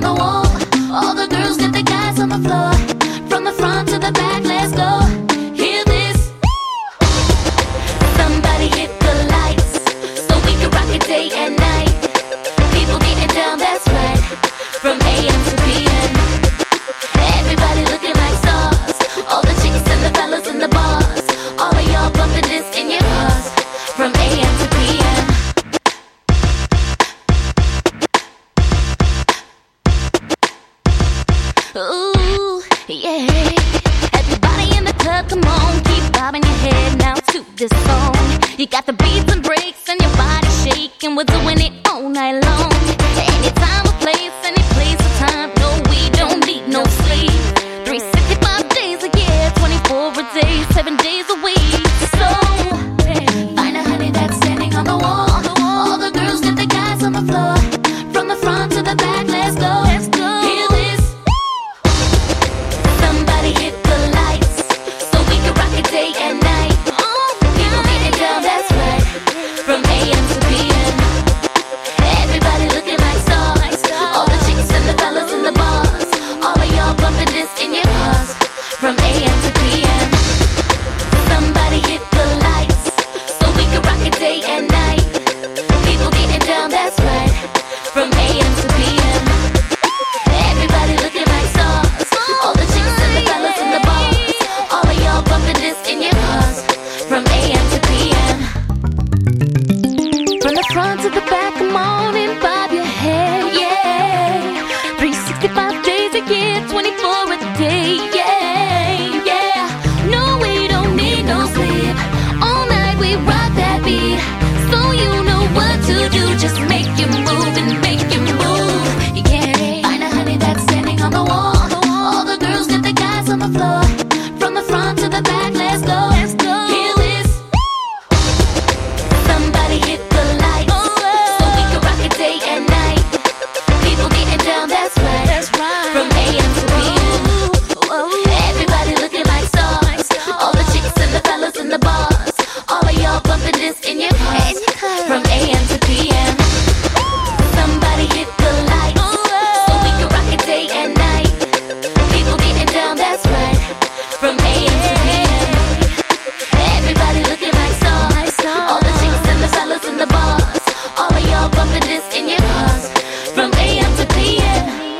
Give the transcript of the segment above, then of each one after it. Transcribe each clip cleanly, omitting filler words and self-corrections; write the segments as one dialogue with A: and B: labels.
A: the wall. All the girls get the guys on the floor. From the front to the back, let's go. Hear this. Somebody hit the lights so we can rock it day and night. People getting down, that's right. From AM to PM. Everybody looking like stars. All the chicks and the fellas in the bars. All of y'all bumping this in your cars. From AM to PM. Ooh, yeah. Everybody in the club, come on, keep bobbing your head now to this song. You got the beats and breaks and your body shaking. We're doing it all night long. Anytime, a place, any place, a time. No, we don't need no sleep. 365 days a year, 24 a day, 7 days a week. So, find a honey that's standing on the wall. All the girls get the guys on the floor. From the front to the back, let's go. Hear this. Somebody hit the lights so we can rock it day and night. People getting down, that's right. From AM to PM. Everybody looking like stars. All the chicks and the fellas in the bars. All of y'all bumping this in your cars. From AM to PM. Somebody hit the lights so we can rock it day and night. People getting down, that's right. From AM to PM. Everybody looking like stars. All the chicks and the fellas in the bars. All of y'all bumping this in your cars. From AM to PM. From the front to the back, come on and bob your head, yeah. 365 days a year, 24 a day, yeah, yeah. No, we don't need no sleep. All night we rock that beat. So you know what to do, just make you move and make you move, yeah. Find a honey that's standing on the wall. All the girls get the guys on the floor. From the front to the back, let's go. Hear this. Somebody hit the lights so we can rock it day and night. People getting down, that's right. From AM to PM. Everybody looking like stars. All the chicks and the fellas in the bars. All of y'all bumping this in your cars. From AM to PM. Somebody hit the lights so we can rock it day and night. People getting down, that's right. From AM to PM. Everybody looking like stars. All the chicks and the fellas in the bars. All of y'all bumping this in your cars. From AM to PM.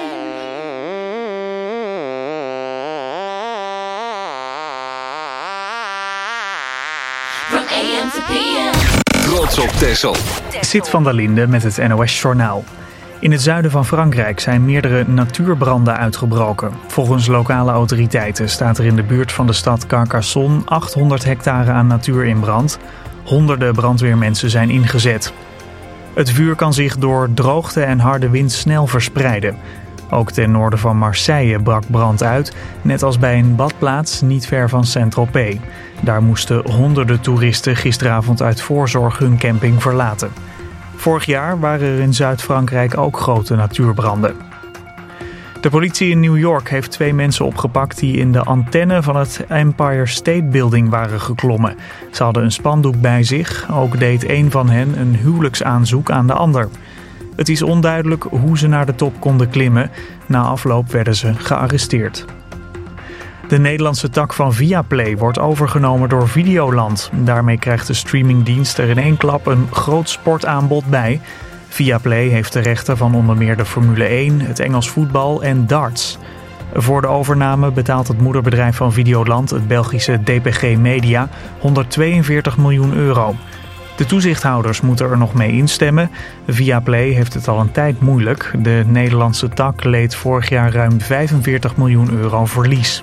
A: From AM to PM.
B: Trots op Texel.
C: Sid van der Linde met het NOS-journaal. In het zuiden van Frankrijk zijn meerdere natuurbranden uitgebroken. Volgens lokale autoriteiten staat er in de buurt van de stad Carcassonne 800 hectare aan natuur in brand. Honderden brandweermensen zijn ingezet. Het vuur kan zich door droogte en harde wind snel verspreiden. Ook ten noorden van Marseille brak brand uit, net als bij een badplaats niet ver van Saint-Tropez. Daar moesten honderden toeristen gisteravond uit voorzorg hun camping verlaten. Vorig jaar waren er in Zuid-Frankrijk ook grote natuurbranden. De politie in New York heeft 2 mensen opgepakt die in de antenne van het Empire State Building waren geklommen. Ze hadden een spandoek bij zich, ook deed een van hen een huwelijksaanzoek aan de ander. Het is onduidelijk hoe ze naar de top konden klimmen. Na afloop werden ze gearresteerd. De Nederlandse tak van Viaplay wordt overgenomen door Videoland. Daarmee krijgt de streamingdienst er in één klap een groot sportaanbod bij. Viaplay heeft de rechten van onder meer de Formule 1, het Engels voetbal en darts. Voor de overname betaalt het moederbedrijf van Videoland, het Belgische DPG Media, €142 miljoen. De toezichthouders moeten er nog mee instemmen. Viaplay heeft het al een tijd moeilijk. De Nederlandse tak leed vorig jaar ruim €45 miljoen verlies.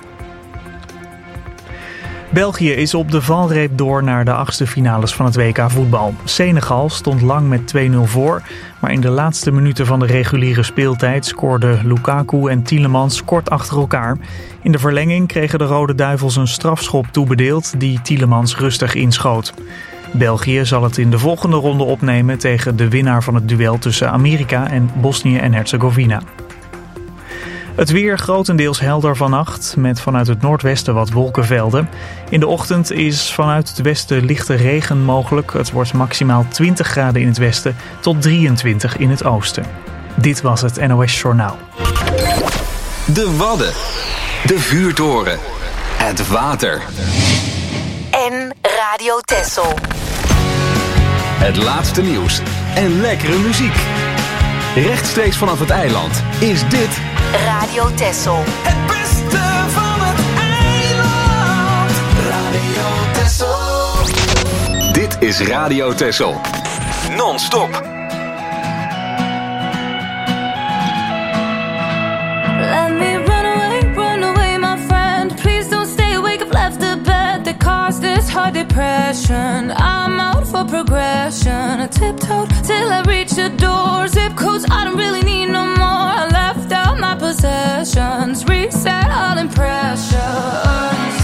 C: België is op de valreep door naar de achtste finales van het WK voetbal. Senegal stond lang met 2-0 voor, maar in de laatste minuten van de reguliere speeltijd scoorden Lukaku en Tielemans kort achter elkaar. In de verlenging kregen de Rode Duivels een strafschop toebedeeld die Tielemans rustig inschoot. België zal het in de volgende ronde opnemen tegen de winnaar van het duel tussen Amerika en Bosnië en Herzegovina. Het weer grotendeels helder vannacht, met vanuit het noordwesten wat wolkenvelden. In de ochtend is vanuit het westen lichte regen mogelijk. Het wordt maximaal 20 graden in het westen tot 23 in het oosten. Dit was het NOS Journaal.
B: de Wadden, de vuurtoren, het water.
D: En Radio Texel.
B: Het laatste nieuws en lekkere muziek. Rechtstreeks vanaf het eiland is dit
D: Radio Texel.
E: Het beste van het eiland. Radio Texel.
B: Dit is Radio Texel. Non-stop.
A: Let me run away, my friend. Please don't stay awake. I've left the bed that caused this hard depression. I'm out for progression. I tiptoed till I reached the door. Zip codes, I don't really need no more. I left out my possessions. Reset all impressions.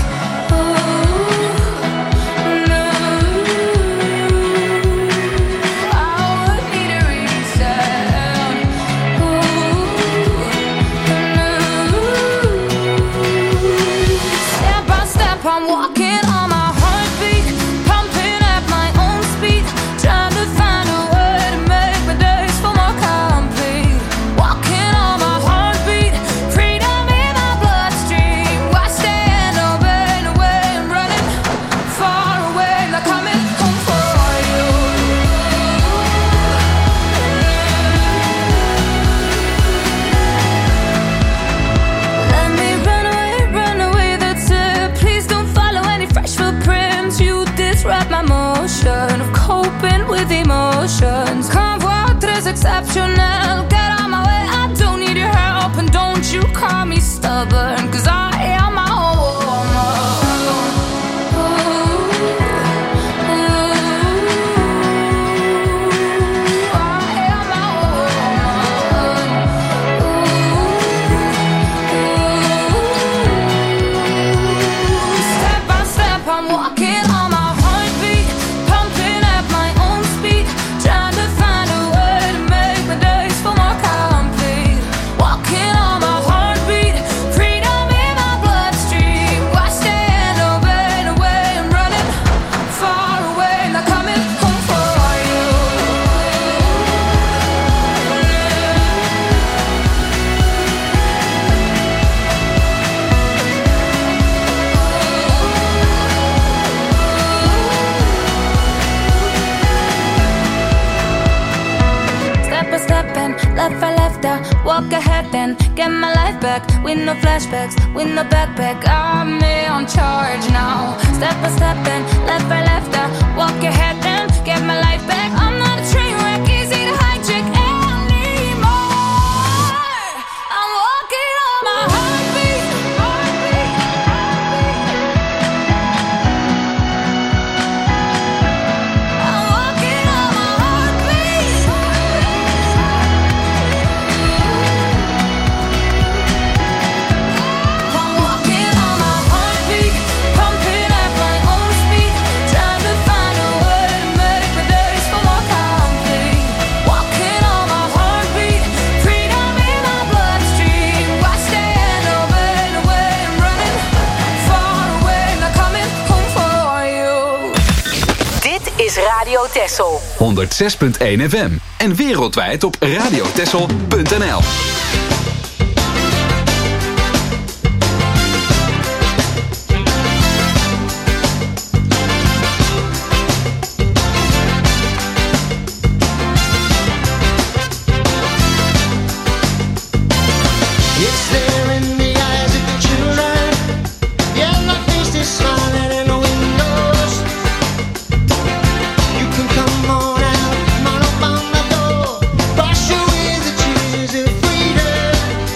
A: I'm walking on my heartbeat, pumping at my own speed, trying to find a way to make my days feel more complete. Walking on my heartbeat, freedom in my bloodstream. I stand obeying the way I'm running far away, not coming home for you. Let me run away, that's it. Please don't follow any fresh footprints. You disrupt my motion of coping with emotions. Convoi très exceptionnel. Get on my way, I don't need your help. And don't you call me stubborn, cause I am my own woman. I am my own woman. Step by step, I'm walking on my heartbeat, pumping at my own speed, trying to find a way to make my days feel more complete. Walking on my heartbeat, freedom in my bloodstream. I stand obeying the way I'm running far away, not coming home for you. Step by step and left by left, I walk ahead and get my life back. With no flashbacks, with no backpack, I'm in charge now. Step by step and left by left, I walk ahead and get my life back. I'm not a train wreck, easy to hijack anymore. I'm walking on my heartbeat. I'm walking on my heartbeat. I'm walking on my heartbeat, pumping at my own speed, trying to find a way to make my days feel more complete. Walking on my heartbeat, freedom in my bloodstream. I stand obeying the way I'm running far away, not coming home for you.
D: Dit is Radio Texel.
B: 106.1 FM en wereldwijd op radiotexel.nl.
F: It's there in the eyes of the children. Yeah, my face is smiling in the windows. You can come on out, come on up on the door. Brush away the tears of freedom.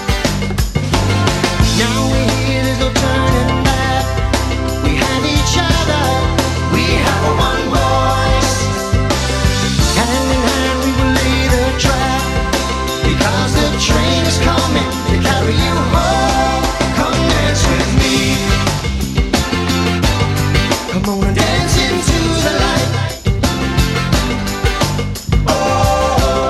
F: Now we're here, there's no turning back. We have each other, we have a one voice. Hand in hand we will lay the track. Because the train is coming to carry you home. Come dance with me. Come on and dance into the light. Oh,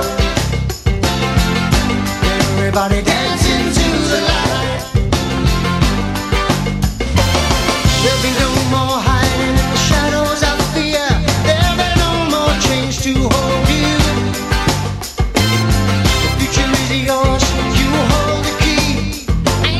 F: everybody dance into the light. There'll be no more hiding in the shadows of fear. There'll be no more chains to hold you. The future is yours, you hold the key.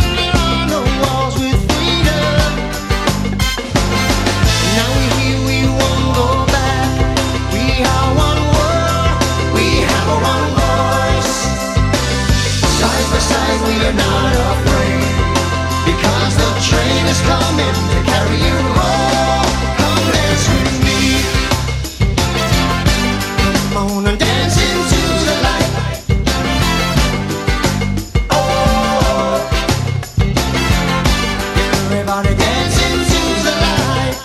F: other side we are not afraid, because the train is coming to carry you home. Come dance with me. Come on and dance into the light. Oh, everybody dance into the light.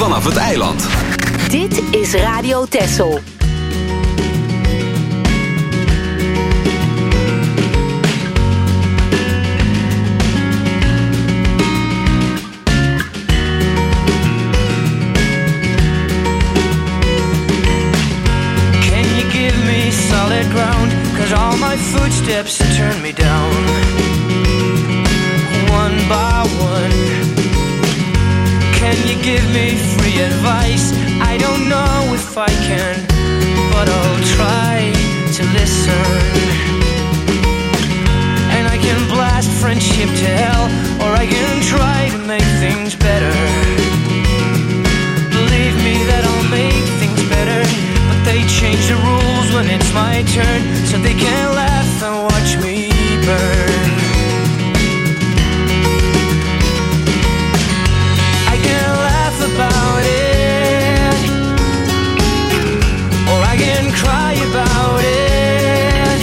B: vanaf het eiland.
D: Dit is Radio Texel.
G: Solid ground, 'cause all my footsteps turn me down. One by one, can you give me free advice? I don't know if I can, but I'll try to listen. And I can blast friendship to hell, or I can try to make things better. Believe me that I'll make things better. They change the rules when it's my turn, so they can laugh and watch me burn. I can laugh about it, or I can cry about it.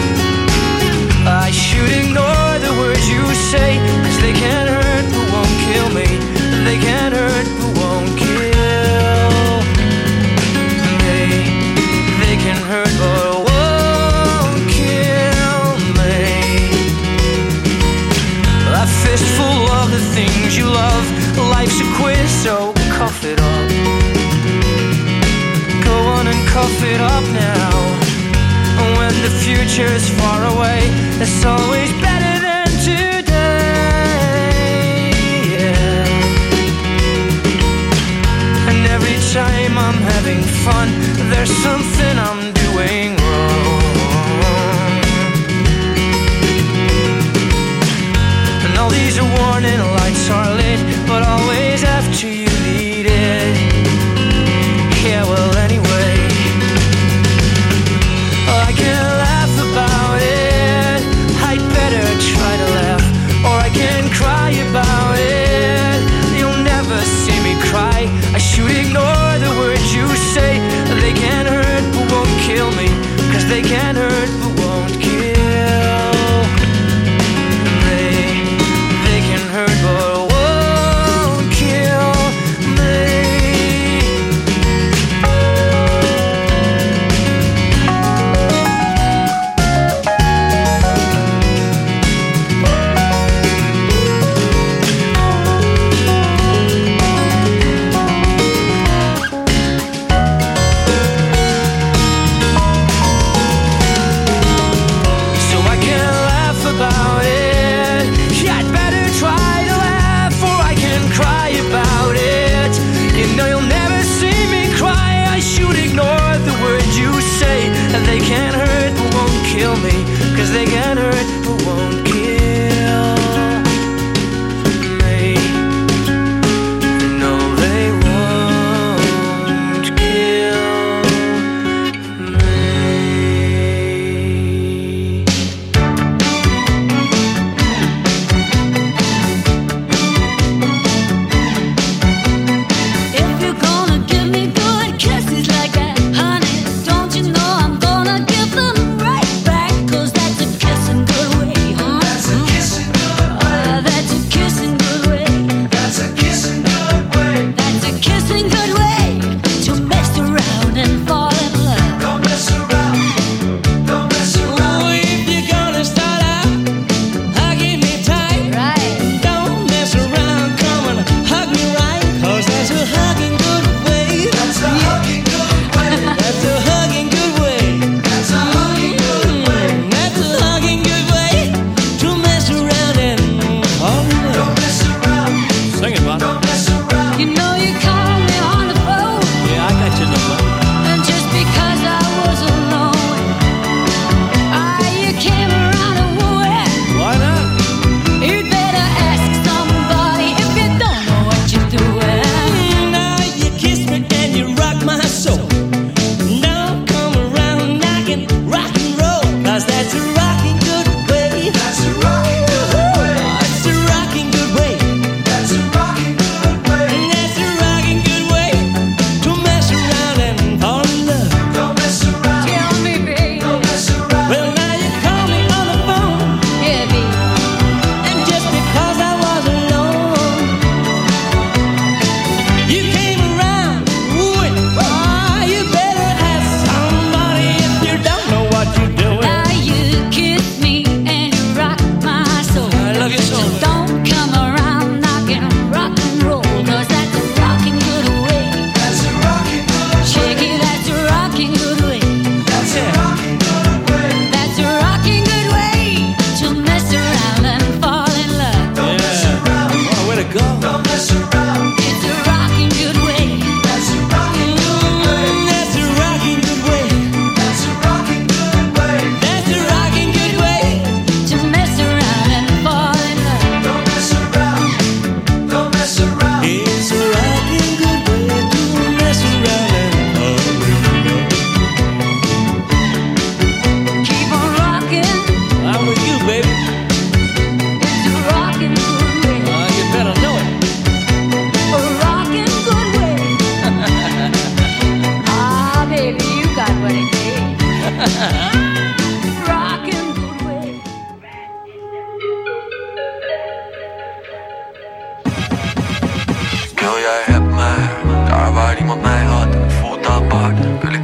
G: I should ignore the words you say, 'cause they can't hurt but won't kill me. They can't hurt but won't kill. They can hurt but won't kill me. A fistful of the things you love. Life's a quiz, so cough it up. Go on and cough it up now. When the future's far away, it's always better than today. Yeah. And every time I'm having fun, there's something I'm doing wrong. And all these warning lights are lit, but always after you need it. Yeah, well, anyway, I can laugh about it. I'd better try to laugh, or I can cry about it. You'll never see me cry. I should ignore the words you say. They can't hurt but won't kill me, 'cause they can't hurt but won't kill. They can hurt but won't kill me.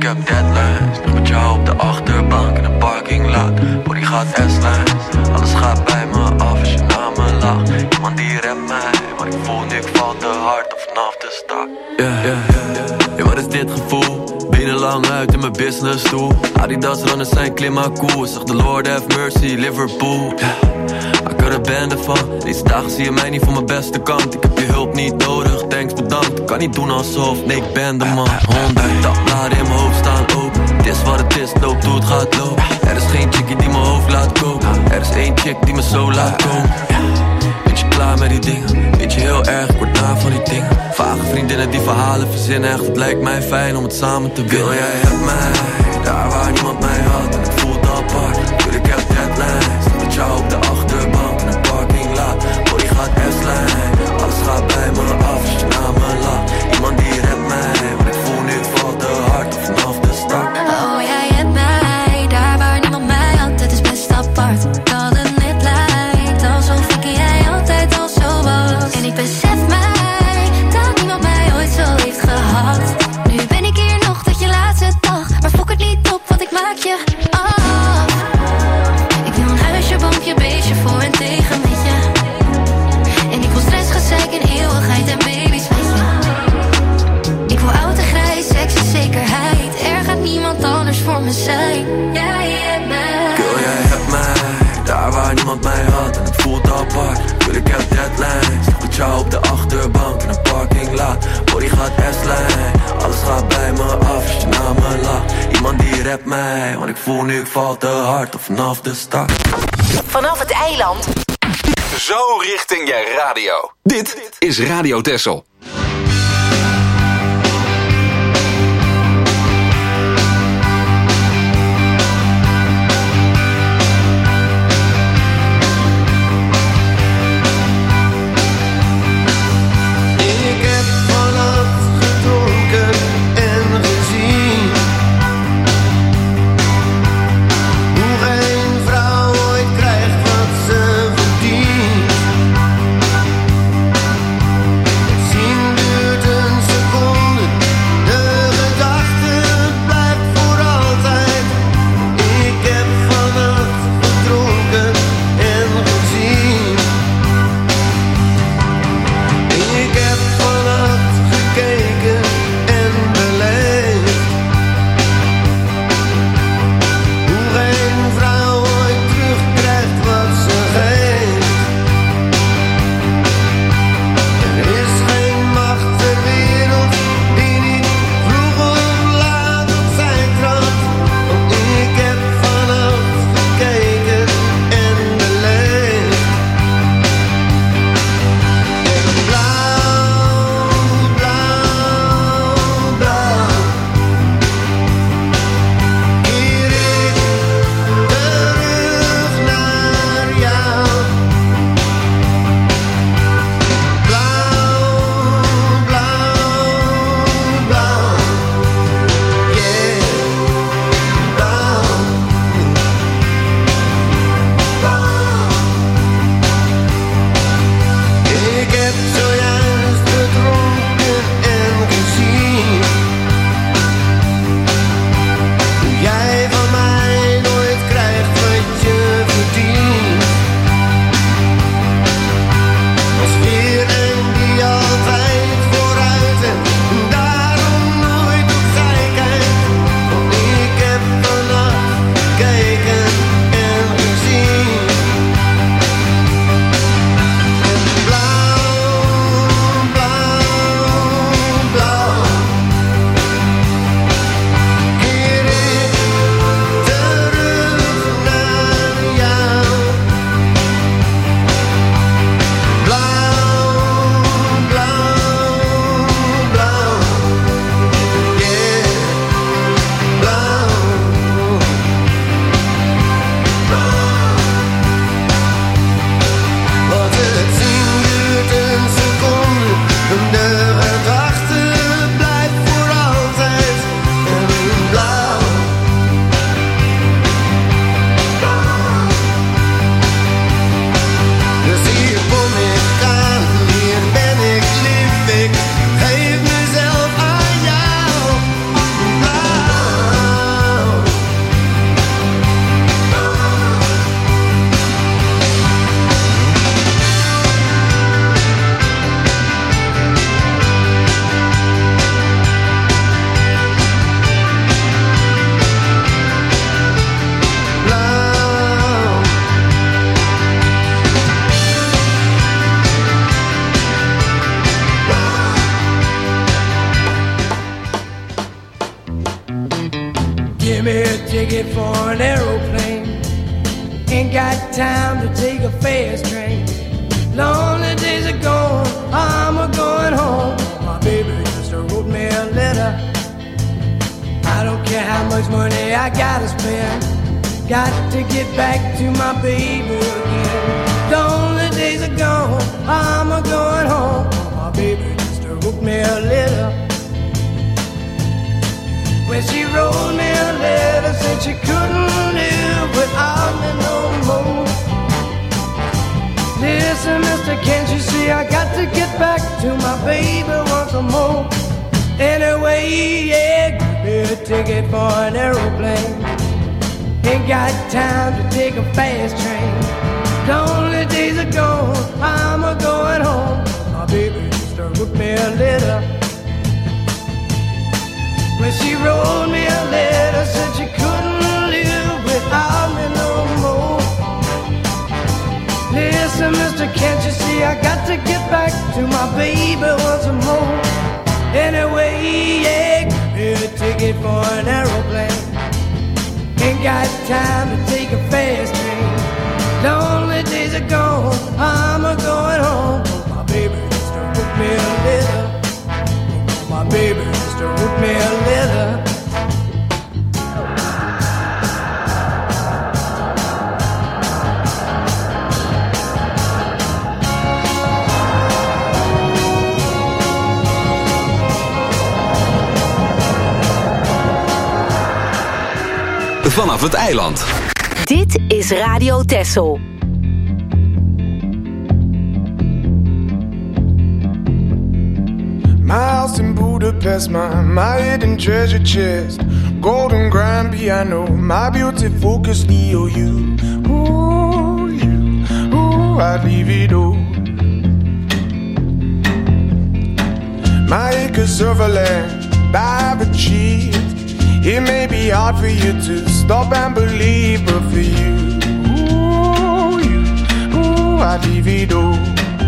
H: heb deadlines. Nog met jou op de achterbank in een parkinglot. Body gaat S-lines, alles gaat bij me af als je naar me lacht. Iemand die redt mij, maar ik voel nu ik val te hard of vanaf de start. Ja, wat is dit gevoel? Benen lang uit in mijn business stoel. Adidas runners zijn klimaatkoel. Zeg de Lord have mercy, Liverpool. Ik had er bende van. Deze dagen zie je mij niet van mijn beste kant. Ik heb je hulp niet nodig, thanks bedankt. Ik kan niet doen alsof, nee ik ben de man. 100 dagbladen in mijn hoofd staan open. Het is wat het is, loopt hoe het gaat lopen. Er is geen chickie die mijn hoofd laat koken. Er is één chick die me zo laat komen. Beetje klaar met die dingen, beetje heel erg, ik word na van die dingen. Vage vriendinnen die verhalen verzinnen, echt het lijkt mij fijn om het samen te willen. Jij hebt mij, daar waar niemand mij had en het voelt apart. Tuurlijk heb deadlines, met jou op de achterbank in een parkinglot. Body gaat S-lijn, alles gaat bij me af als je naar me lacht. Iemand die redt mij, want ik voel nu het valt te hard of vanaf de start.
A: Oh jij hebt mij, daar waar niemand mij had, het is best apart. Dat het net lijkt, alsof ik en jij altijd al zo was. En ik besef mij, dat niemand mij ooit zo heeft gehad. Nu ben ik hier nog tot je laatste dag, maar fok het niet op, want ik maak je af. Ik wil een huisje, boompje, beestje voor en tegen met je. En ik wil stress, gezeik en eeuwigheid en baby's met je. Ik wil oud en grijs, seks en zekerheid. Er gaat niemand anders voor me zijn. Jij hebt mij.
H: Girl, jij hebt mij, daar waar niemand mij had en het voelt apart. Tuurlijk heb deadlines, met jou op de achterbank in een parkinglot. Body gaat S-lijn, alles gaat bij me af als je naar me lacht. Iemand die redt mij, want ik voel nu ik val te hard of vanaf de start.
D: Vanaf het eiland.
B: Zo richting je radio. Dit is Radio Texel.
F: Ik heb vannacht gedronken en gezien hoe geen vrouw ooit krijgt wat ze verdient. Het zien
I: me a ticket for an aeroplane. Ain't got time to take a fast train. Lonely days are gone, I'm a-going home. My baby just wrote me a letter. I don't care how much money I gotta spend. Got to get back to my baby again. Lonely days are gone, I'm a-going home. My baby just wrote me a letter. When she wrote me a letter, said she couldn't live without me no more. Listen, mister, can't you see I got to get back to my baby once more. Anyway, yeah, give me a ticket for an aeroplane. Ain't got time to take a fast train. Lonely days are gone, I'm a-going home. My baby just wrote me a letter. When she wrote me a letter, said she couldn't live without me no more. Listen, mister, can't you see I got to get back to my baby once more. Anyway, yeah, give me a ticket for an aeroplane. Ain't got time to take a fast train. Lonely days are gone, I'm a-going home. My baby just wrote me a letter. My baby just wrote me a letter.
B: Vanaf het eiland.
D: Dit is Radio Texel.
J: My house in Budapest, my hidden treasure chest, golden grand piano, my beauty focus EOU. Ooh, you, ooh, I'd leave it all. My acres of land I've achieved. It may be hard for you to stop and believe, but for you, ooh, I'd leave it all.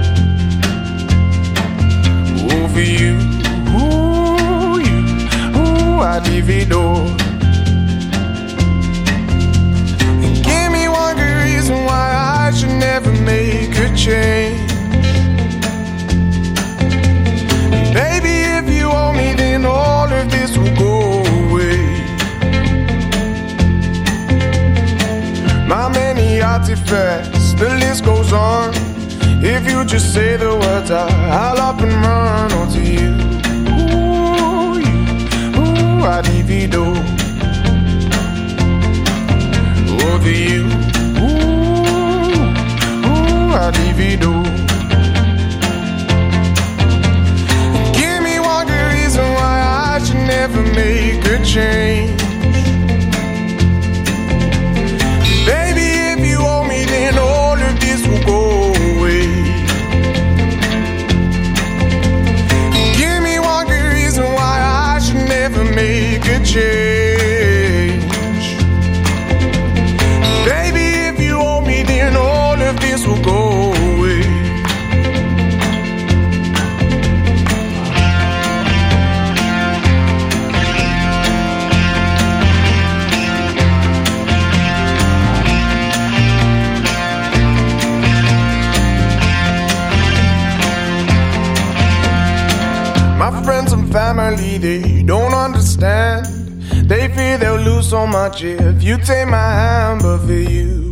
J: Ooh, for you, ooh, I'd leave it all. And give me one good reason why I should never make a change. Baby, if you owe me, then all of this will go away. My many artifacts, the list goes on. If you just say the words, I'll up and run onto you. Ooh, I'd leave it all. Over you, ooh, I'd leave it all. Give me one good reason why I should never make a change. Baby, if you owe me, then all of this will go away. Give me one good reason why I should never make a change. Baby, if you owe me, then all of this will go away. Friends and family, they don't understand. They fear they'll lose so much if you take my hand. But for you,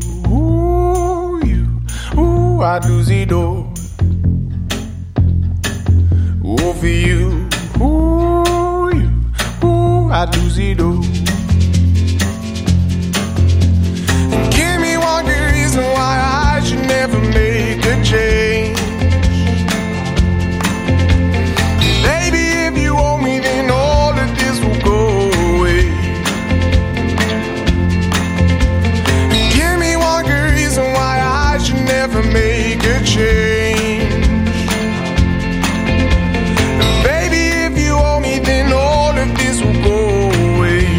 J: ooh, I'd lose it all. Ooh, for you, ooh, I'd lose it all. And give me one good reason why I should never make a change. Then all of this will go away. Give me one good reason why I should never make a change. Baby, if you owe me, then all of this will go away.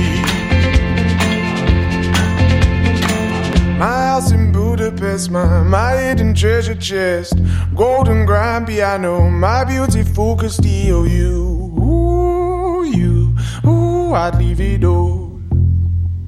J: My house in Budapest, my hidden treasure chest, golden grand piano, my beautiful Castillo, Ooh, I'd leave it all.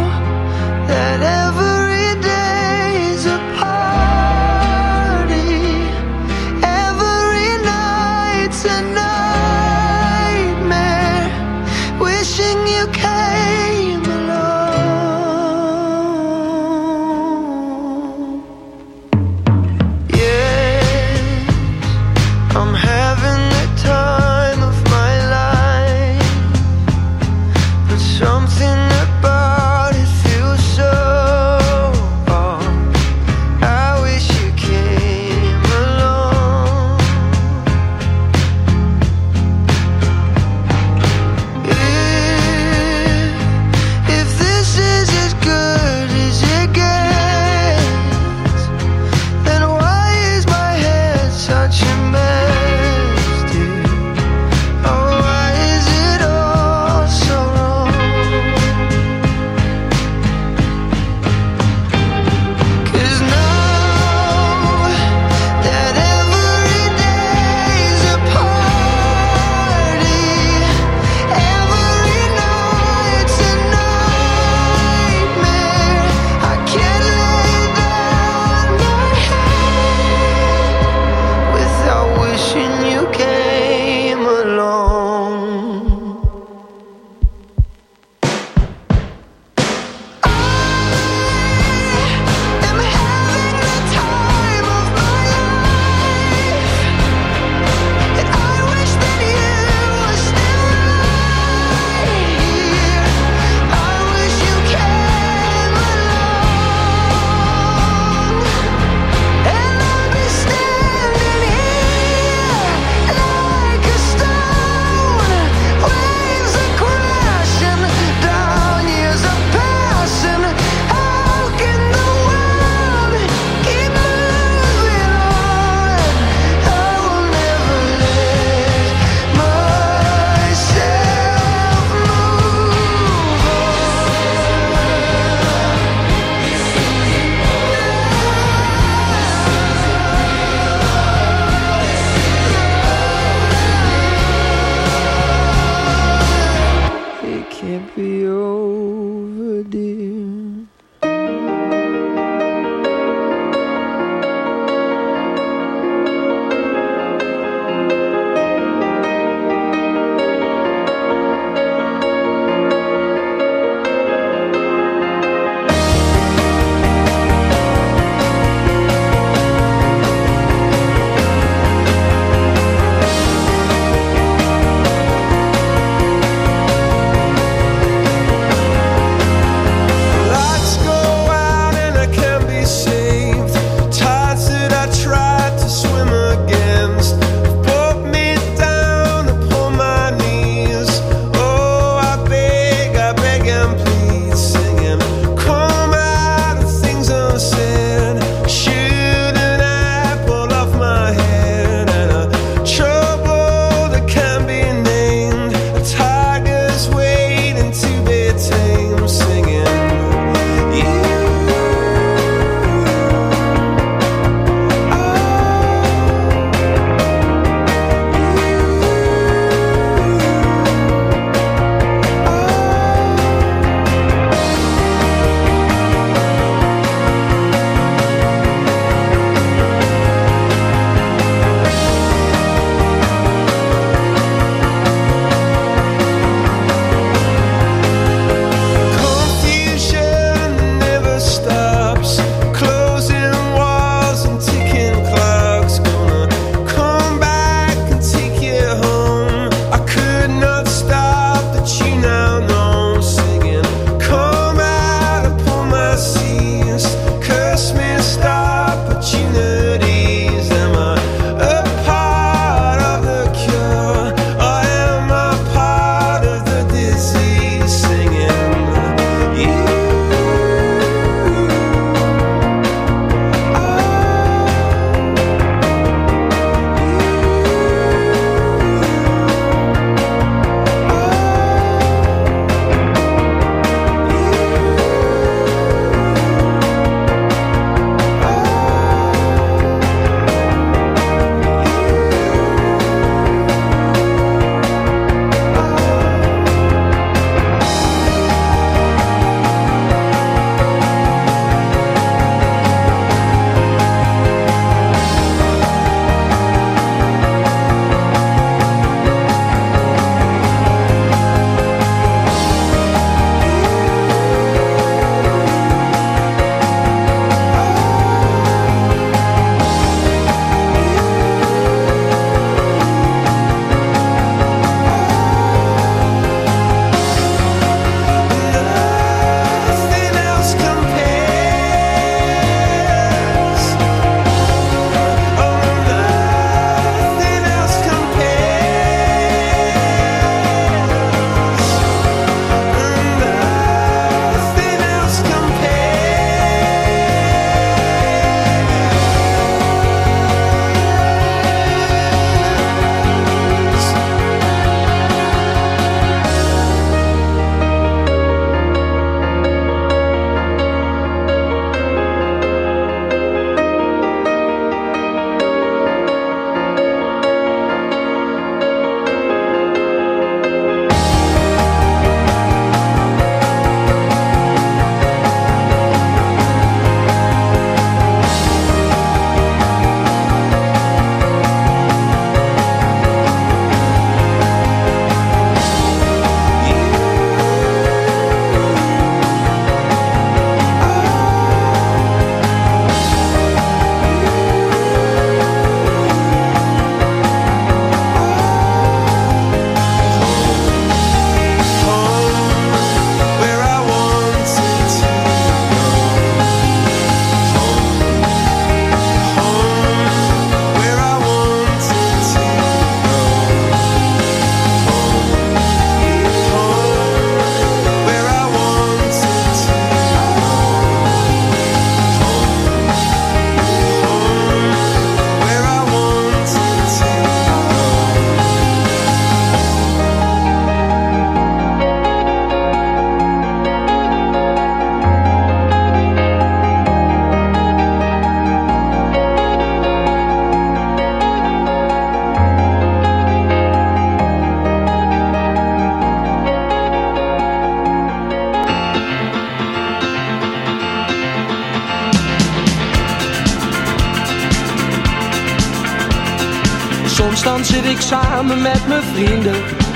G: S'nachts dan zit ik samen met mijn vrienden.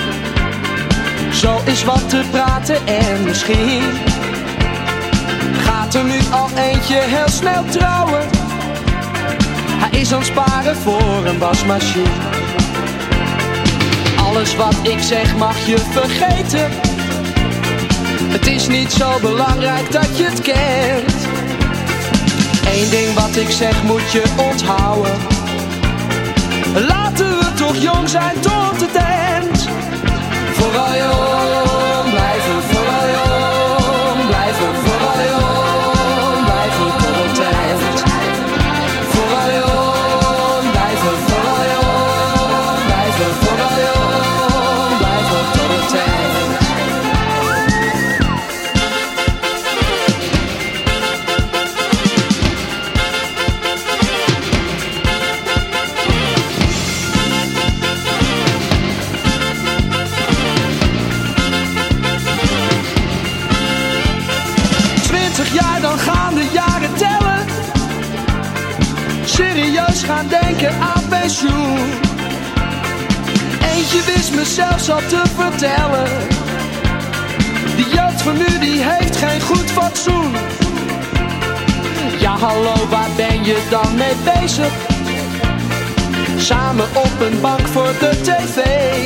G: Zo is wat te praten en misschien gaat er nu al eentje heel snel trouwen. Hij is aan het sparen voor een wasmachine. Alles wat ik zeg mag je vergeten. Het is niet zo belangrijk dat je het kent. Eén ding wat ik zeg moet je onthouden. Laten we toch jong zijn tot het eind. Vooral jong blijven, vooral jong blijven, vooral jong blijven tot het eind. Vooral jong blijven, vooral jong blijven, vooral jong blijven tot het eind. Dan gaan de jaren tellen. Serieus gaan denken aan pensioen. Eentje wist me zelfs al te vertellen. Die jeugd van nu die heeft geen goed fatsoen. Ja hallo, waar ben je dan mee bezig? Samen op een bank voor de tv.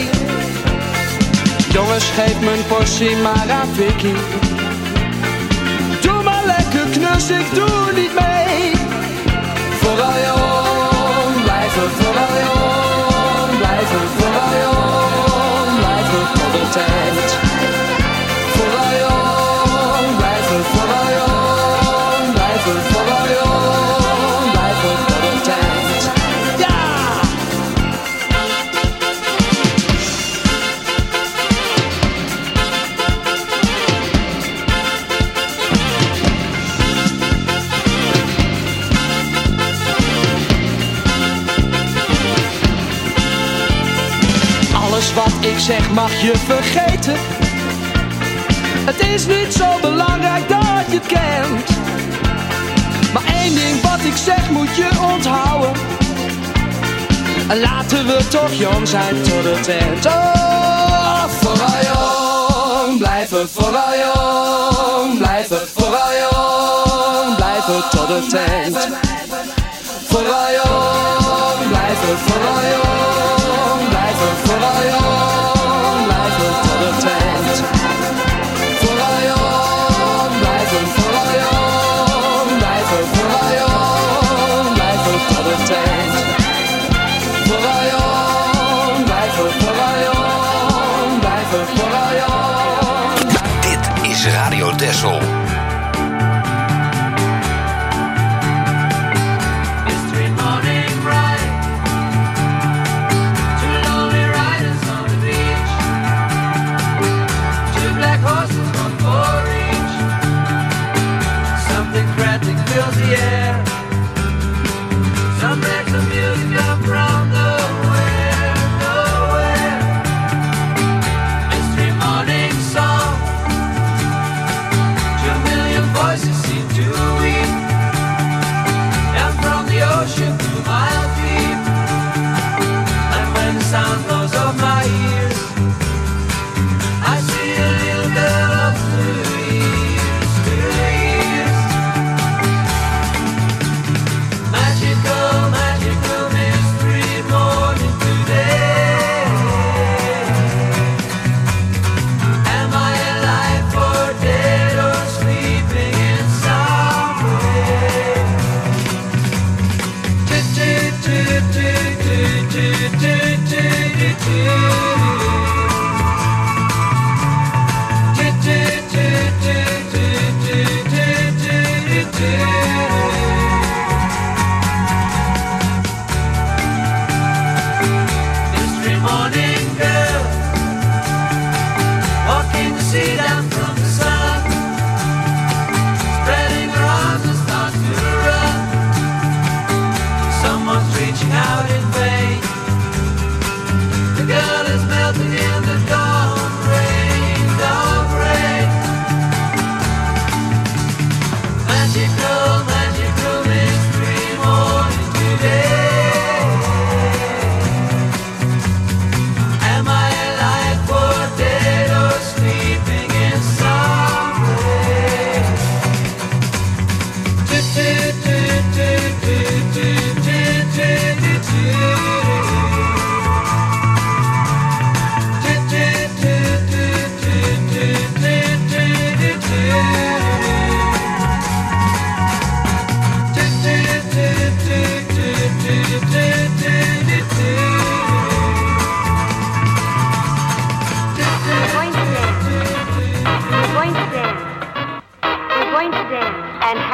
G: Jongens, geef mijn portie maar aan Vicky. Lekker knus, ik doe niet mee. Vooral jong blijven, vooral jong blijven, vooral jong blijven tot het eind. Vooral jong blijven, vooral jong blijven, vooral jong blijven tot het eind. Ja! Wat ik zeg mag je vergeten. Het is niet zo belangrijk dat je het kent. Maar één ding wat ik zeg moet je onthouden. Laten we toch jong zijn tot het eind. Oh, vooral jong blijven, vooral jong blijven, vooral jong blijven tot het eind. Vooral jong blijven, vooral jong blijven, vooral jong blijven tot het eind. Vooral jong blijven, vooral jong blijven, vooral jong blijven tot het eind. Vooral jong blijven, vooral jong blijven, vooral jong.
B: Dit is Radio Texel.
G: Mystery morning song.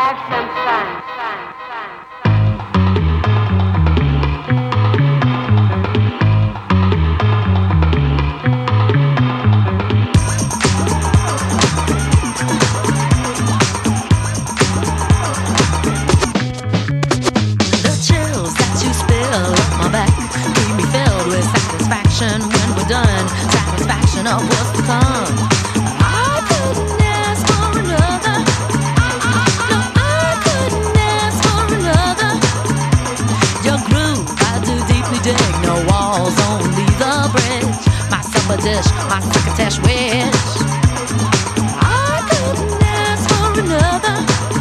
K: have some fun.
L: When we're done, satisfaction of what's to come. I couldn't ask for another. No, I couldn't ask for another. Your groove, I do deeply dig. No walls, only the bridge. My supper dish, my crocketesh wish. I couldn't ask for another.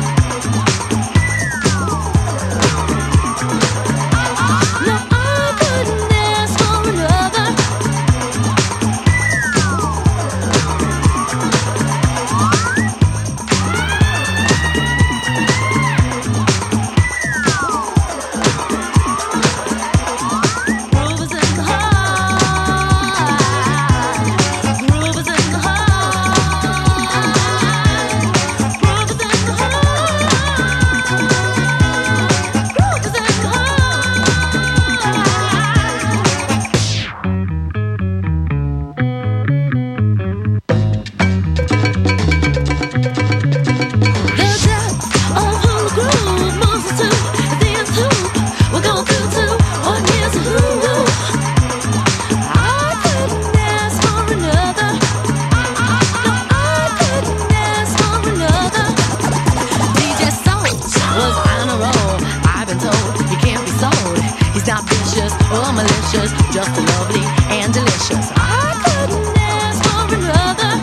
L: Just lovely and delicious. I couldn't ask for another.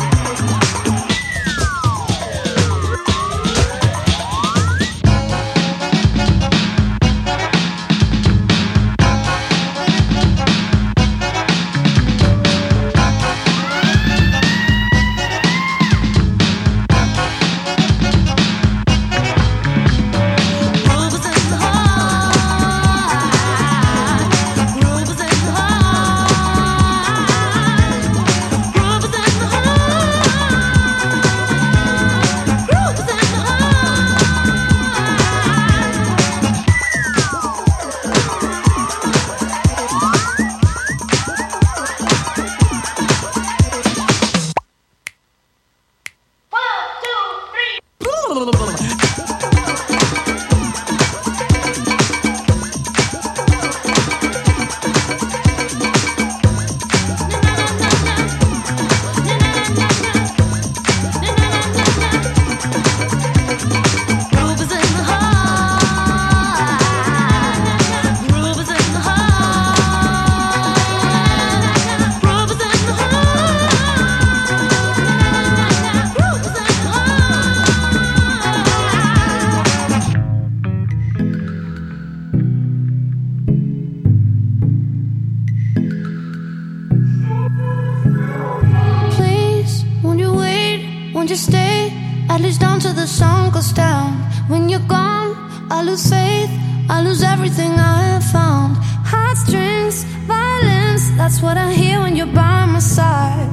M: Won't you stay, at least down till the sun goes down? When you're gone, I lose faith, I lose everything I have found. Heartstrings, violence, that's what I hear when you're by my side.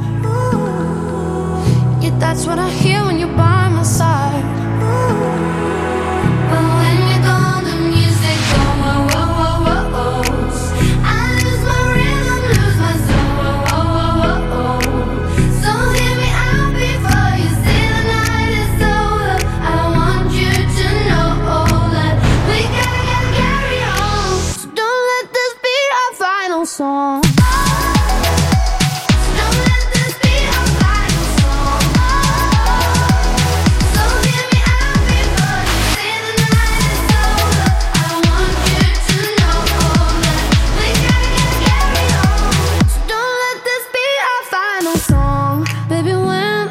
M: Yeah, that's what I hear when you're by my side. But when you're gone, the music goes whoa, whoa, whoa, whoa, whoa. I lose my rhythm, lose my soul, whoa, whoa, whoa, whoa. So hear me out before you say the night is over. I want you to know that we gotta carry on. So don't let this be our final song.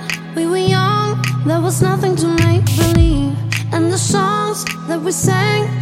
M: Nothing to make believe, and the songs that we sang